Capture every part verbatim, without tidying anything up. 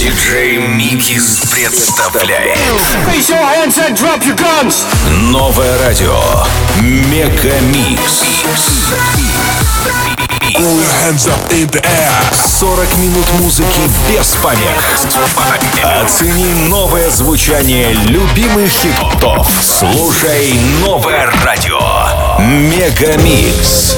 Диджей Микис представляет Raise your hands and drop your guns. новое радио Мегамикс. сорок минут музыки без помех. Оцени новое звучание любимых хитов. Слушай новое радио Мегамикс.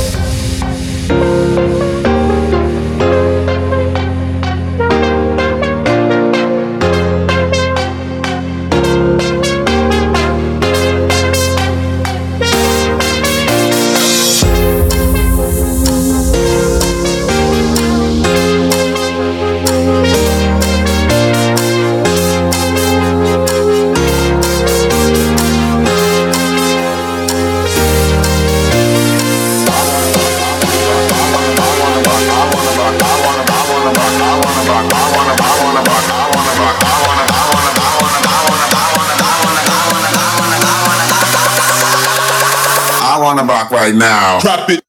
Right now. Drop it.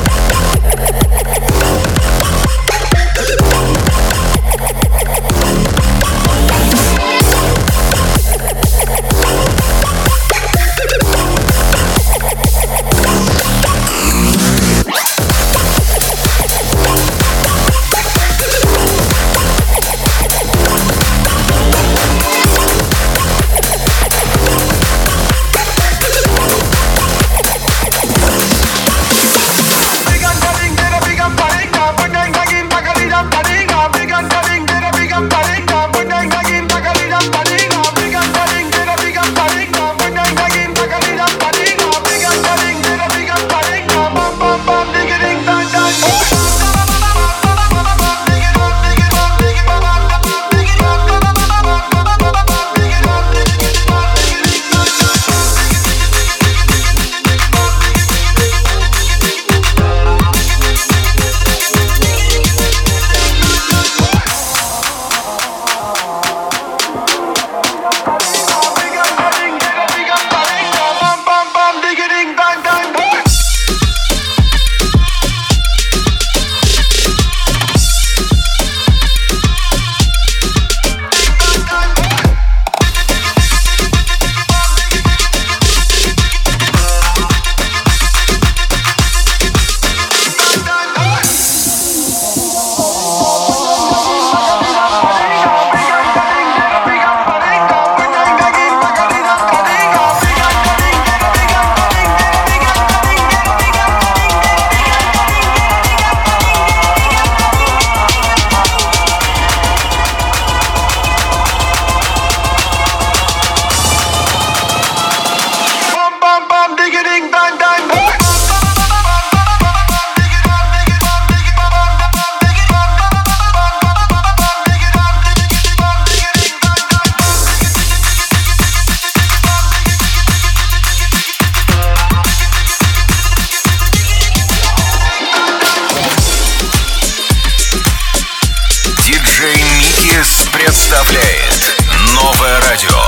Представляет новое радио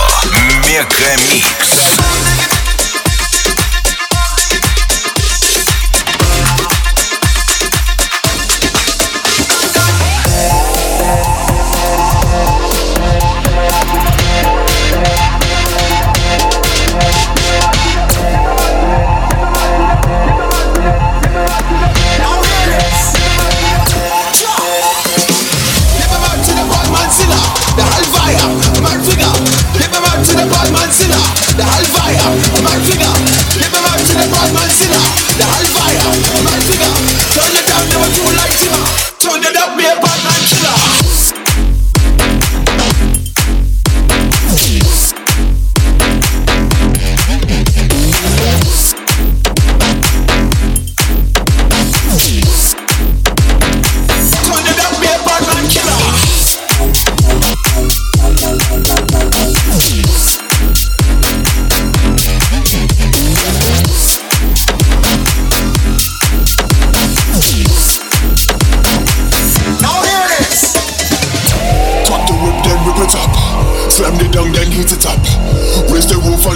Мегамикс.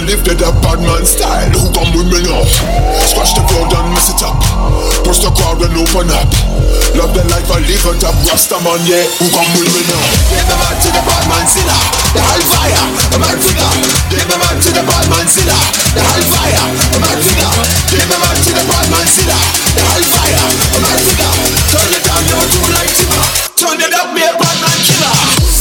live to the bad man style. Who come with me now? Scratch the crowd and mess it up. Push the crowd and open up. Love the life I live on top. Rasta man, yeah. Who come with me now? Give the man to the bad man sinner. The hellfire, the man figure. Give the man to the bad man sinner. The hellfire, the man figure. Give the man to the bad man sinner. The hellfire, the man figure. Turn it down, never too like timber. Turn it up, be a bad man killer.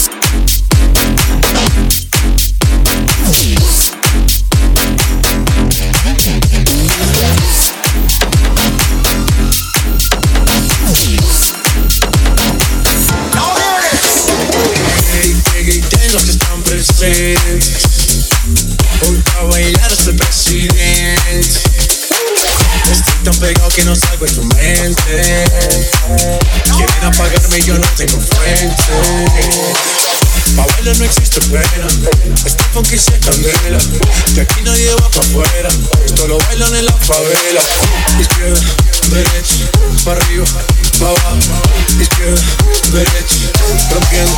Hoy pa' bailar hasta el presidente. Estoy tan pegado que no salgo de tu mente. Quieren apagarme y yo no tengo frente. Pa' bailar no existe pena. Este funky se candela. Que aquí nadie va pa' afuera. Esto lo bailan en la favela. Izquierda, derecha, pa' arriba, pa' abajo. Izquierda, derecha, rompiendo.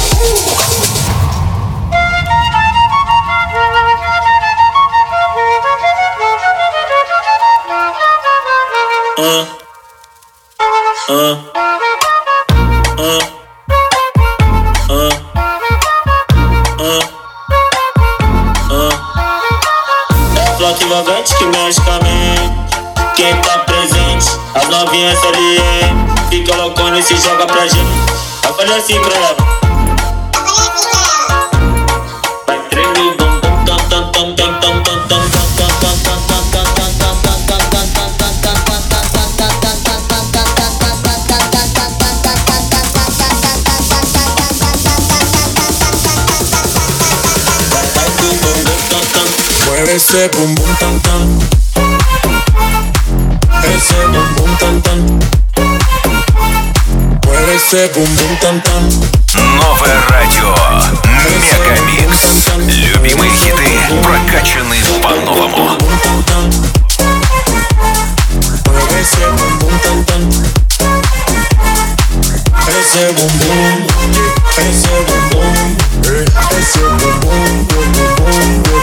Uh, uh, uh, uh, uh, uh. É o flock envolvente que mexe com a mente. Quem tá presente, as novinhas ali, fica loucona e se joga pra gente. Eu falei assim pra ela. Vai tremer, bum bum tam tam tam tam tam tam tam tam. Ese bum bum tam tam. Ese bum bum tam tam. Mueve ese bum bum tam tam. Новое радио Мегамикс. Любимые хиты прокачаны по-новому. Mueve ese bum bum tam tam. Ese bum bum. Ese bum bum. Ese bum bum. Bum bum.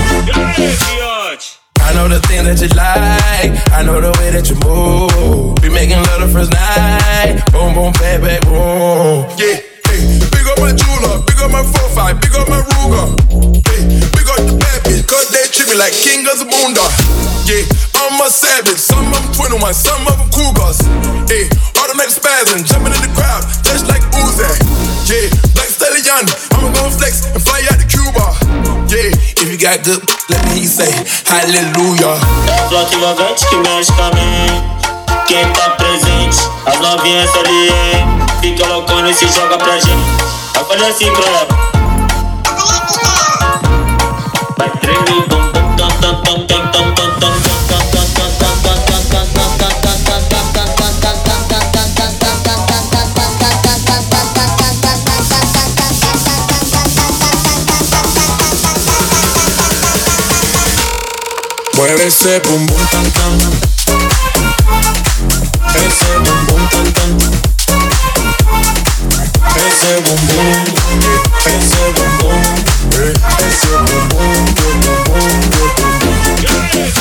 I know the thing that you like. I know the way that you move. We making love the first night. Boom, boom, bad, bad, boom. Yeah, hey, big up my jeweler, big up my four five, big up my Ruger. Hey, big up the bad bitch, cause they treat me like king of the boondock. Yeah, I'm a savage. Some of them twenty-one, some of them cougars. Hey, automatic spasm, jumping in the crowd, just like Uzi. Yeah, like Stallion, I'ma go flex and fly out to Cuba. Yeah, if you got good, let me hear you say hallelujah. É o flock envolvente que mexe com a mente. Quem tá presente, as novinhas ali, fica loucona e se joga pra gente. Eu falei assim pra ela. Vai tremer, bum bum tam tam tam tam tam tam tam. Mueve ese bum bum tam tam. Ese bum bum tam tam. Ese bum bum. Ese bum bum. Ese bum bum. Bum bum bum bum.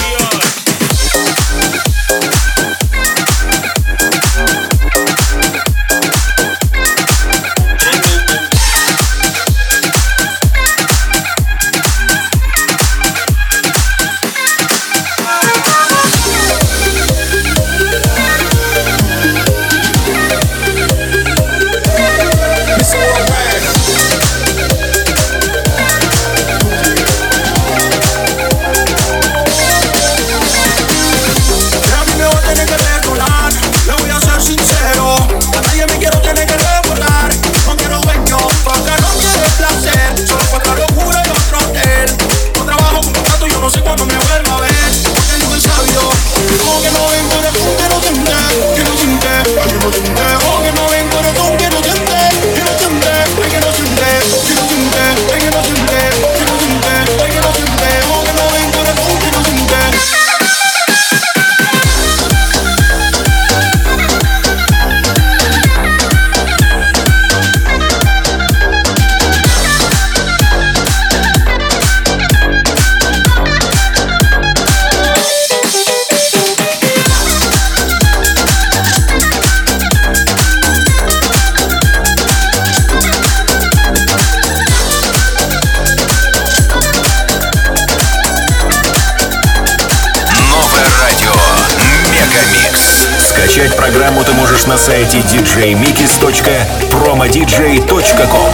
программу ты можешь на сайте ди джей микис точка промодиджей точка ком.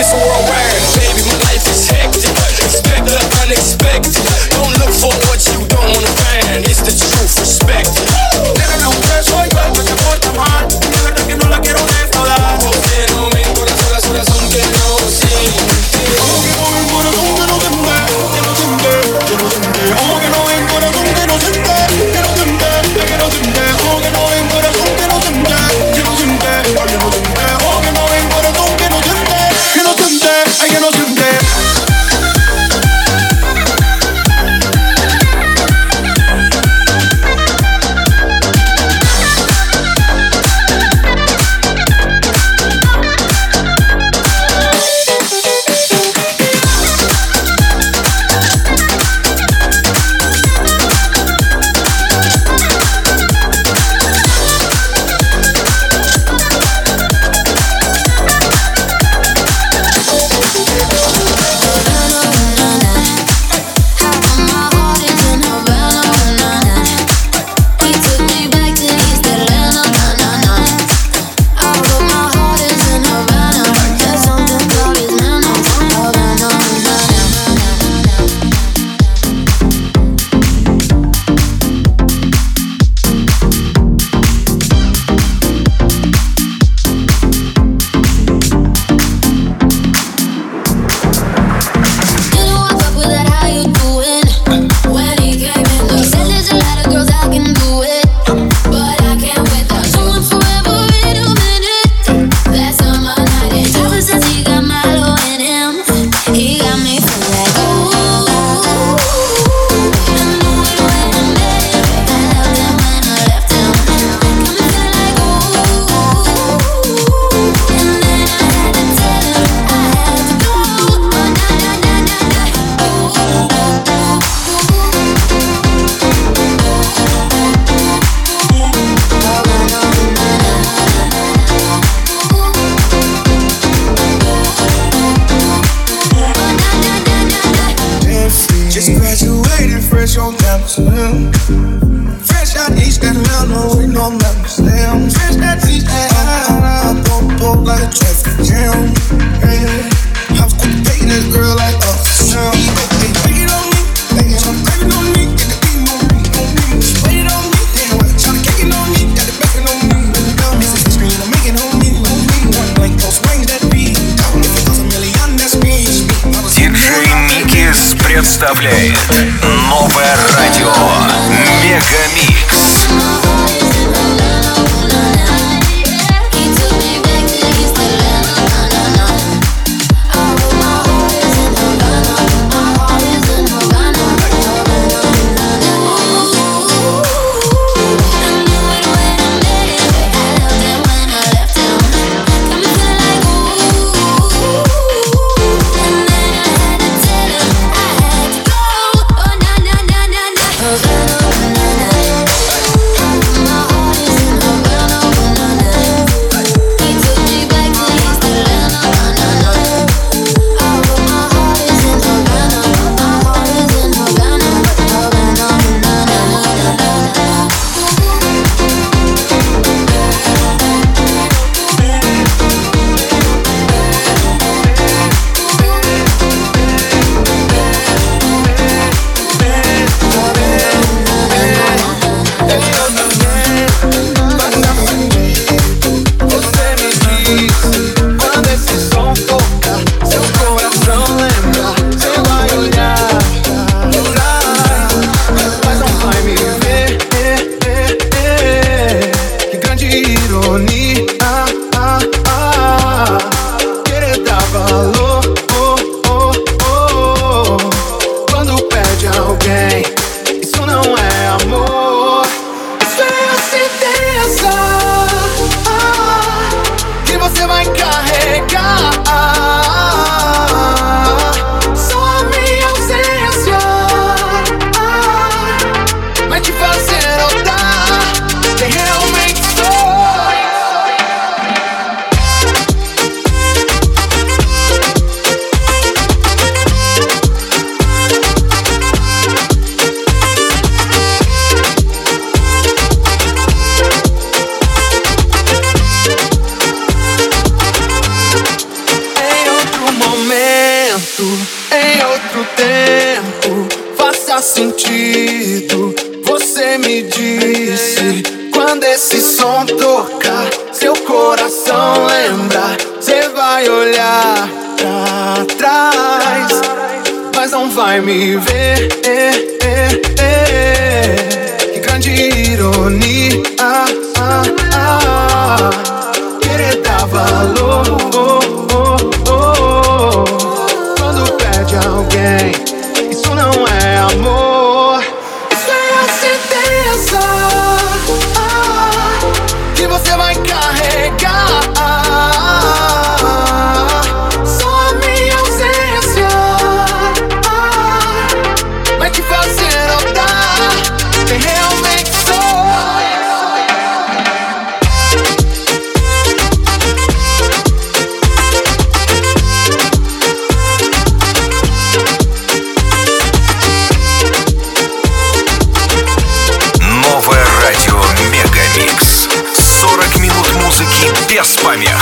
Представляет новое радио Мегамикс. Cause I know, na na na, sentido. Você me disse, quando esse som tocar, seu coração lembra, cê vai olhar pra trás, mas não vai me ver. Que grande ironia, ah, ah, ah. Querer dar valor, oh, oh, oh. Quando perde alguém, isso não é amor. Isso é a certeza, ah, que você vai carregar. Só a minha ausência, ah, vai te fazer notar quem realmente sou. Новое радио Мегамикс. сорок минут музыки без помех.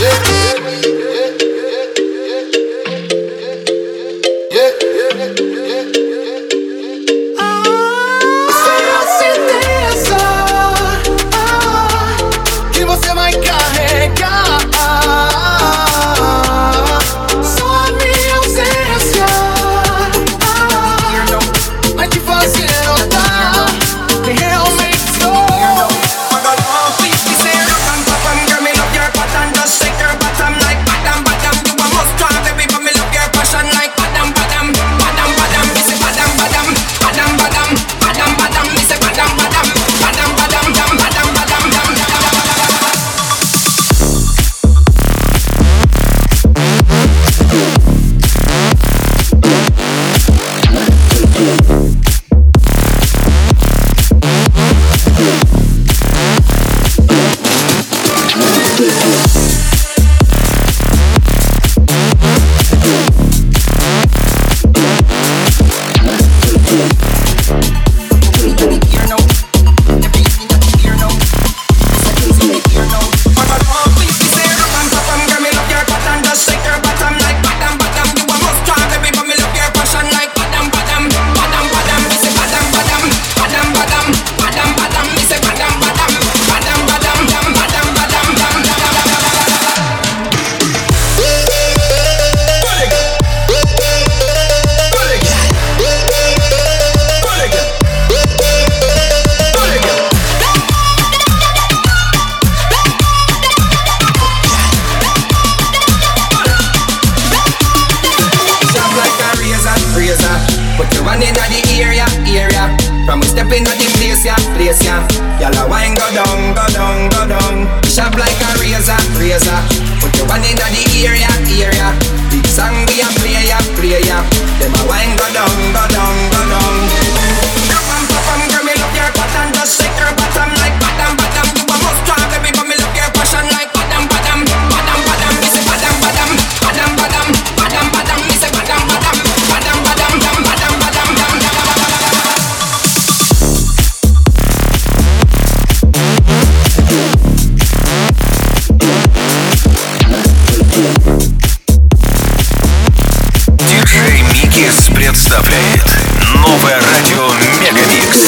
Представляет новое радио Мегамикс.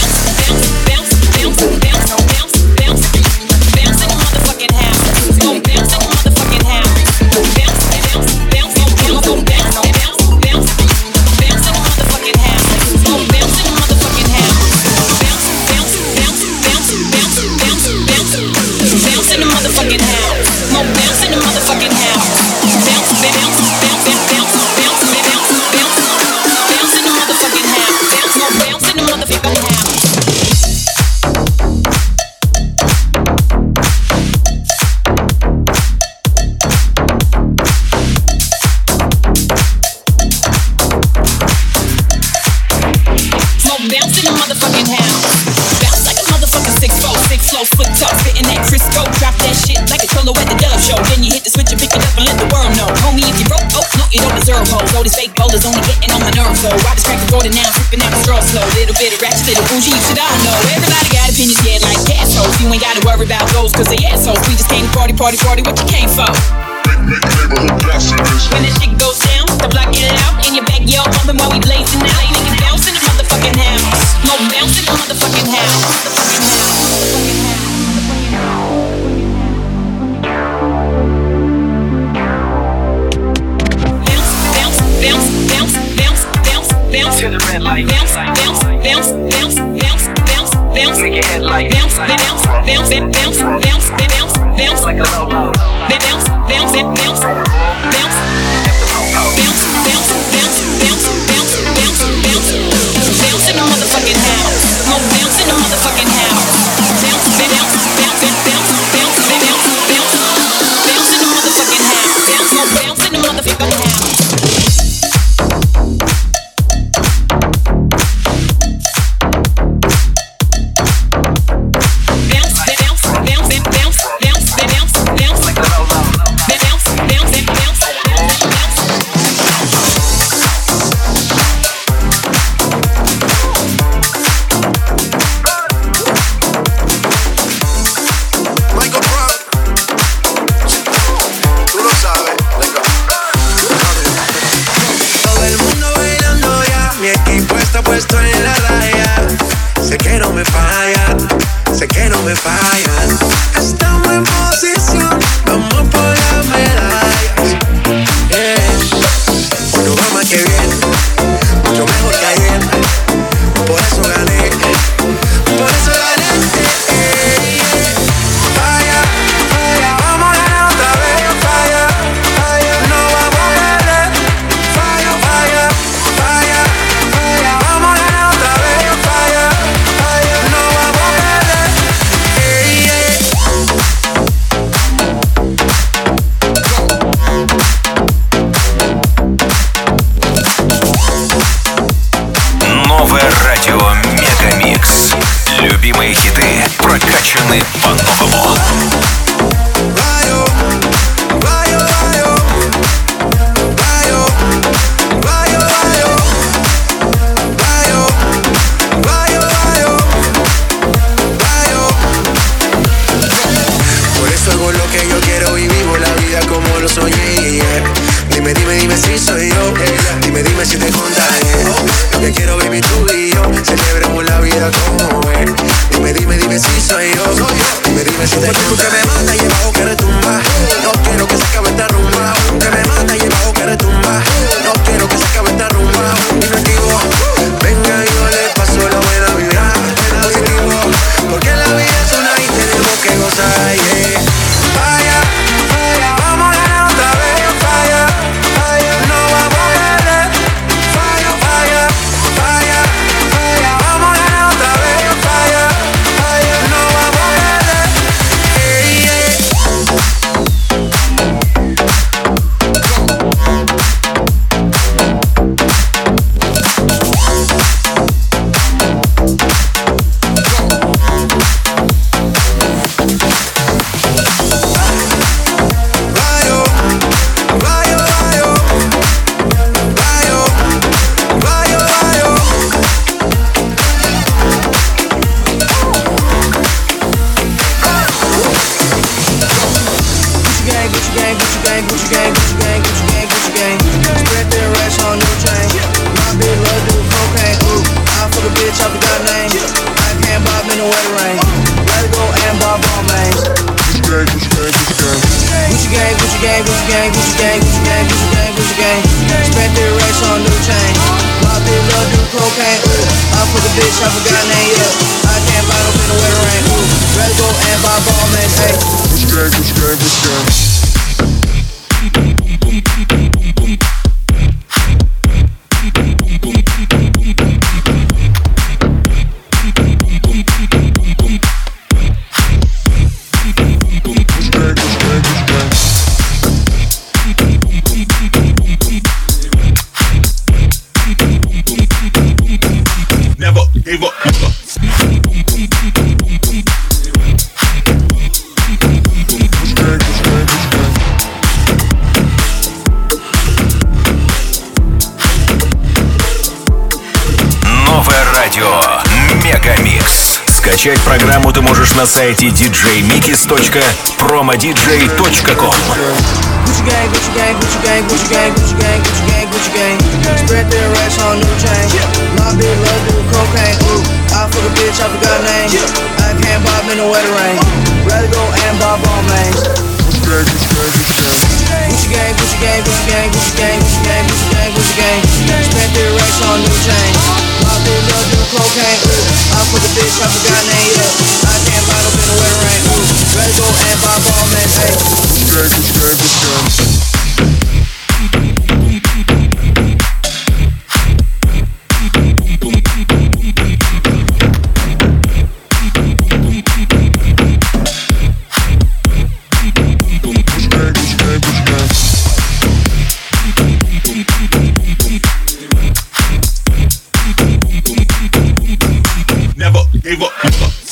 These fake bowlers only getting on my nerves, so I just crack the door and now I'm sipping out the straw slow. Little bit of ratchet, little bougie, you should all know. Everybody got opinions, yeah, like assholes. You ain't gotta worry about those, cause they assholes. We just came to party, party, party, what you came for? When that shit goes down, the block get loud, in your backyard bumping while we blazing out. Niggas bouncing the motherfucker. bounce to the red light. Bounce, bounce, bounce, bounce, bounce, bounce, bounce. Make your head like bounce, bounce, bounce, bounce, bounce, bounce, bounce, like a low low. Bounce, bounce, bounce, bounce, bounce, bounce, bounce, bounce, bounce, bounce, bounce. Bounce in the motherfucking house. Mo bounce in the motherfucking house. Bounce, bounce, bounce, bounce, bounce, bounce, bounce. Bounce in the motherfucking house. Bounce, mo bounce in the motherfucking house. Прокачаны по-новому. Por eso hago lo que yo quiero y vivo la vida como lo soñé. Yeah. Dime, dime, dime si soy yo. Dime, dime si te contagié. Lo que quiero vivir tú y yo. Celebremos la vida como es. Dime, dime, dime si soy yo. Dime, dime si te contagié. Tú que me mata y bajo que retumba. No quiero que se acabe esta rumba. Que me mata y bajo que retumba. No quiero que se acabe esta rumba. Y no activo. Venga, yo le paso la buena vibra. Positivo. Porque la vida es una y tenemos que gozar. Yeah. Vaya, vaya, vamos a ganar otra vez. Vaya, vaya, no vamos a perder. Vaya, vaya, vaya, vaya, vamos a ganar otra vez. Vaya, vaya, no vamos a perder. Hey, yeah. I forgot her name, yeah. I can't buy no in the wetter rain. Ooh, rather go and buy ball man, hey. Gucci gang, Gucci gang, Gucci gang. Never gave up. Новое радио Мегамикс. Скачать программу ты можешь на сайте ди джей микис точка промо диджей точка ком. Gucci gang, Gucci gang, Gucci gang, Gucci gang, Gucci gang, Gucci gang, Gucci gang. Spread their racks on new chain. My bitch love do cocaine. Ooh, I fuck a bitch, I forgot her name. I can't bob in the wetter rain. Rather go and bob all mains. Gucci gang, Gucci gang, Gucci gang. Gucci gang, Gucci gang, Gucci gang, Gucci gang, Gucci gang, Gucci gang, Gucci gang. Spent three racks on new chain. Bought this little do cocaine. Ooh, I put the bitch, I forgot name. Yeah, I can't buy up in the wedding ring. Ooh, ready to go and buy ball man. Hey, Gucci gang, Gucci gang, Gucci gang. Never gave up.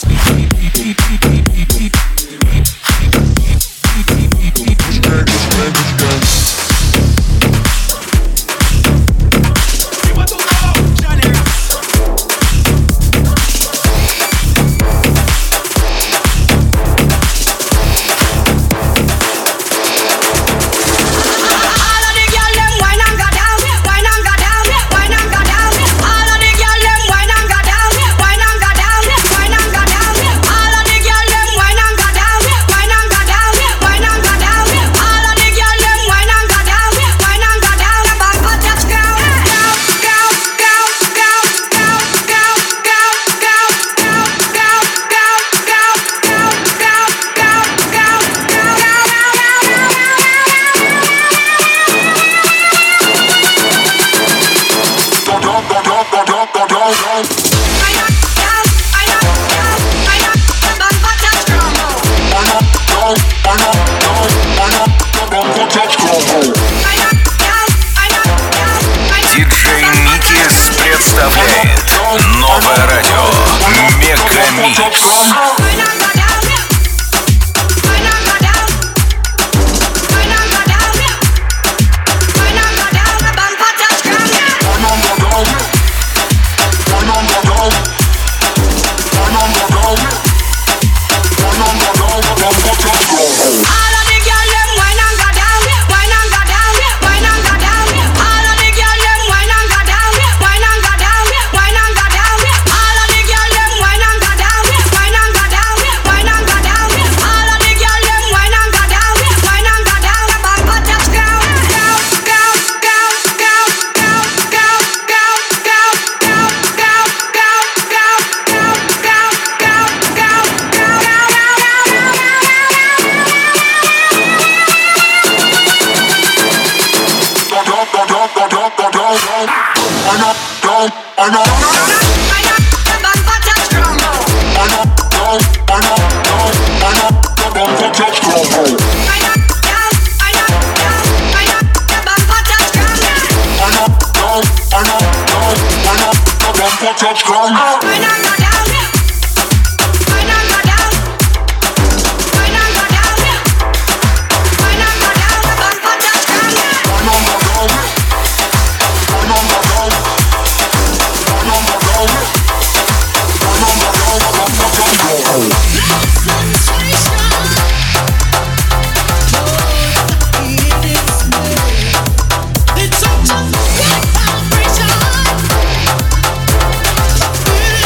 Диджей Микис представляет новое радио Мегамикс. It's such a good vibration.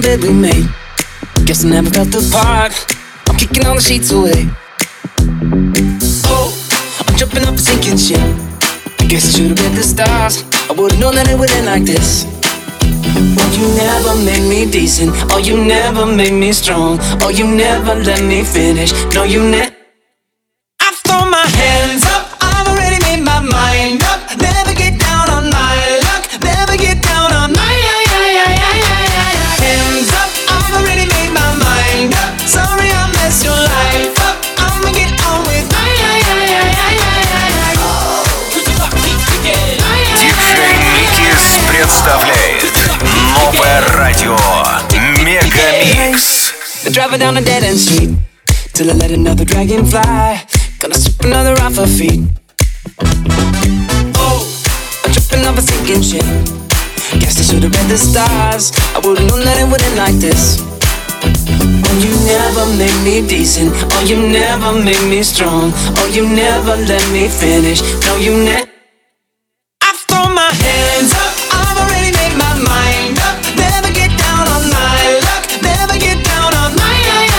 that we made. Guess I never felt the part. I'm kicking all the sheets away. Oh, I'm jumping up and sinking shit. I guess I should've read the stars. I would've known that it would end like this. Oh, you never made me decent. Oh, you never made me strong. Oh, you never let me finish. No, you never. I throw my hands up. I've already made my mind up. Never get down on my luck. Never get down on my hands up. I've already made my mind up. Sorry I messed your life up. I'ma get on with my диджей Микис представляет новое радио Мегамикс. Driving down a dead end street till I let another dragon fly. Gonna sweep another off her feet. Oh, I'm tripping off a sinking ship. Guess I should've read the stars. I would've known that it would end like this. Oh, you never made me decent. Oh, you never made me strong. Oh, you never let me finish. No, you never. I throw my hands up. I've already made my mind up. Never get down on my luck. Never get down on my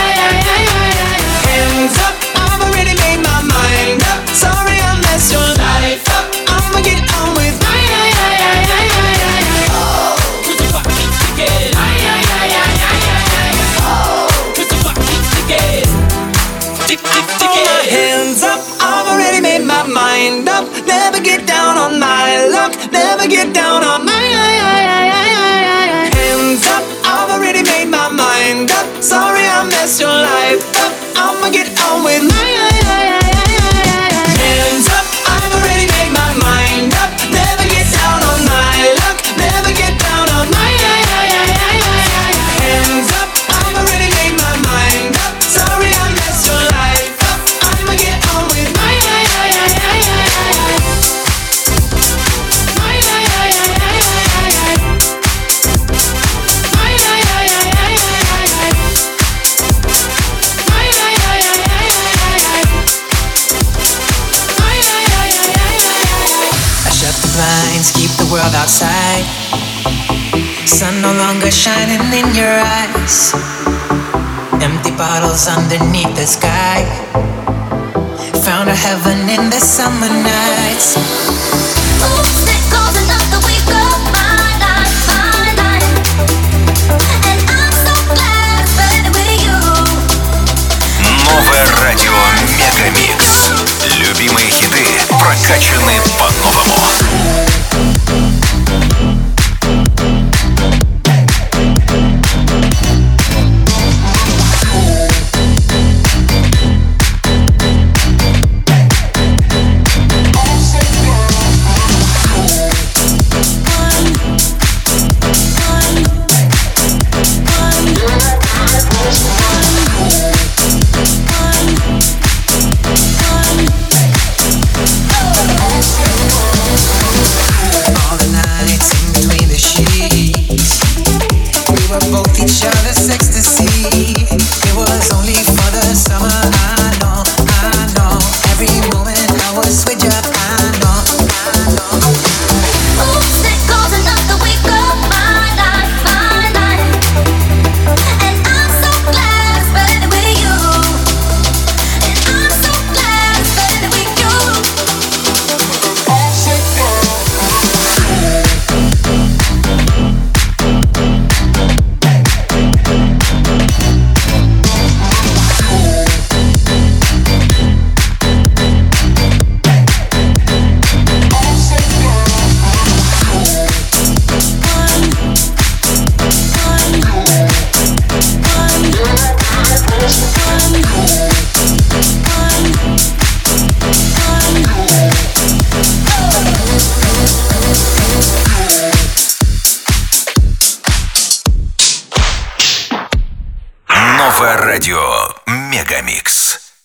hands up. I've already made my mind up. Sorry I messed your life up. I'ma get on with my hands up. I've already made my mind up. Never get down on my luck. Never get down on my hands up. I've already made my mind up. Sorry I messed your life up. I'ma get on with my hands up. I've already made my mind up. Never get down on my luck. Never get down on my hands up. I've already made my mind up. Sorry I messed your life up. I'ma get on with my keep the world outside. Sun no longer shining in your eyes. Empty bottles underneath the sky. Found a heaven in the summer nights. Oops, there goes another week of my life, my life. And I'm so glad I spent it with you. Новое радио Мегамикс. Любимые хиты прокачаны по-новому. Радио Мегамикс.